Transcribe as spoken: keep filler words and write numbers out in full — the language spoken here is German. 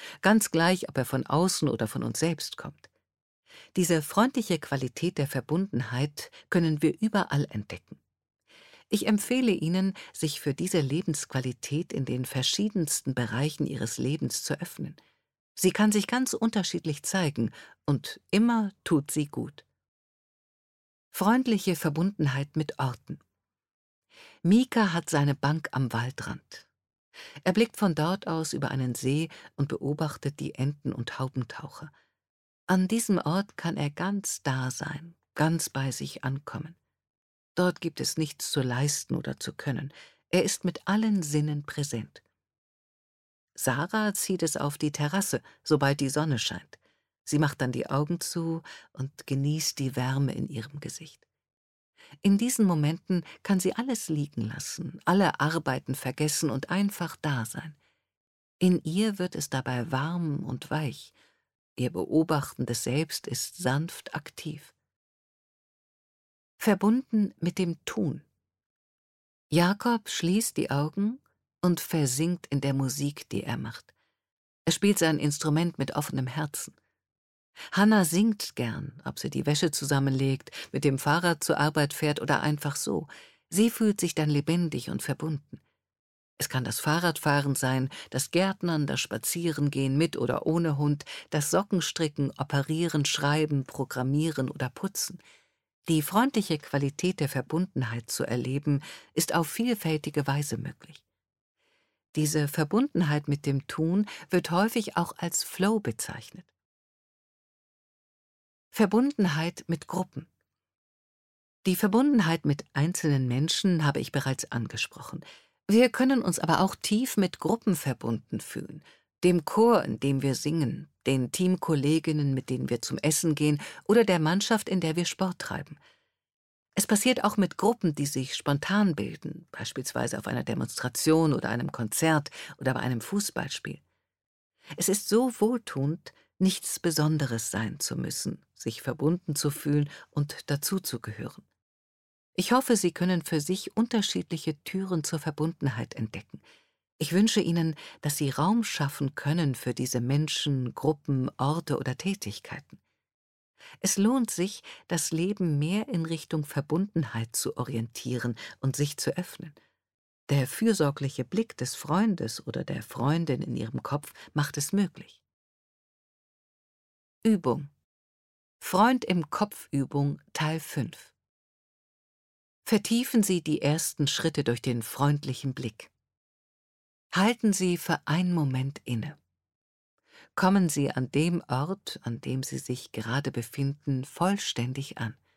ganz gleich, ob er von außen oder von uns selbst kommt. Diese freundliche Qualität der Verbundenheit können wir überall entdecken. Ich empfehle Ihnen, sich für diese Lebensqualität in den verschiedensten Bereichen Ihres Lebens zu öffnen. Sie kann sich ganz unterschiedlich zeigen und immer tut sie gut. Freundliche Verbundenheit mit Orten. Mika hat seine Bank am Waldrand. Er blickt von dort aus über einen See und beobachtet die Enten und Haubentaucher. An diesem Ort kann er ganz da sein, ganz bei sich ankommen. Dort gibt es nichts zu leisten oder zu können. Er ist mit allen Sinnen präsent. Sarah zieht es auf die Terrasse, sobald die Sonne scheint. Sie macht dann die Augen zu und genießt die Wärme in ihrem Gesicht. In diesen Momenten kann sie alles liegen lassen, alle Arbeiten vergessen und einfach da sein. In ihr wird es dabei warm und weich. Ihr beobachtendes Selbst ist sanft aktiv. Verbunden mit dem Tun. Jakob schließt die Augen und versinkt in der Musik, die er macht. Er spielt sein Instrument mit offenem Herzen. Hanna singt gern, ob sie die Wäsche zusammenlegt, mit dem Fahrrad zur Arbeit fährt oder einfach so. Sie fühlt sich dann lebendig und verbunden. Es kann das Fahrradfahren sein, das Gärtnern, das Spazierengehen mit oder ohne Hund, das Sockenstricken, Operieren, Schreiben, Programmieren oder Putzen. Die freundliche Qualität der Verbundenheit zu erleben, ist auf vielfältige Weise möglich. Diese Verbundenheit mit dem Tun wird häufig auch als Flow bezeichnet. Verbundenheit mit Gruppen. Die Verbundenheit mit einzelnen Menschen habe ich bereits angesprochen. Wir können uns aber auch tief mit Gruppen verbunden fühlen. Dem Chor, in dem wir singen, den Teamkolleginnen, mit denen wir zum Essen gehen, oder der Mannschaft, in der wir Sport treiben. Es passiert auch mit Gruppen, die sich spontan bilden, beispielsweise auf einer Demonstration oder einem Konzert oder bei einem Fußballspiel. Es ist so wohltuend, nichts Besonderes sein zu müssen, sich verbunden zu fühlen und dazuzugehören. Ich hoffe, Sie können für sich unterschiedliche Türen zur Verbundenheit entdecken. Ich wünsche Ihnen, dass Sie Raum schaffen können für diese Menschen, Gruppen, Orte oder Tätigkeiten. Es lohnt sich, das Leben mehr in Richtung Verbundenheit zu orientieren und sich zu öffnen. Der fürsorgliche Blick des Freundes oder der Freundin in Ihrem Kopf macht es möglich. Übung. Freund im Kopf Übung Teil fünf. Vertiefen Sie die ersten Schritte durch den freundlichen Blick. Halten Sie für einen Moment inne. Kommen Sie an dem Ort, an dem Sie sich gerade befinden, vollständig an.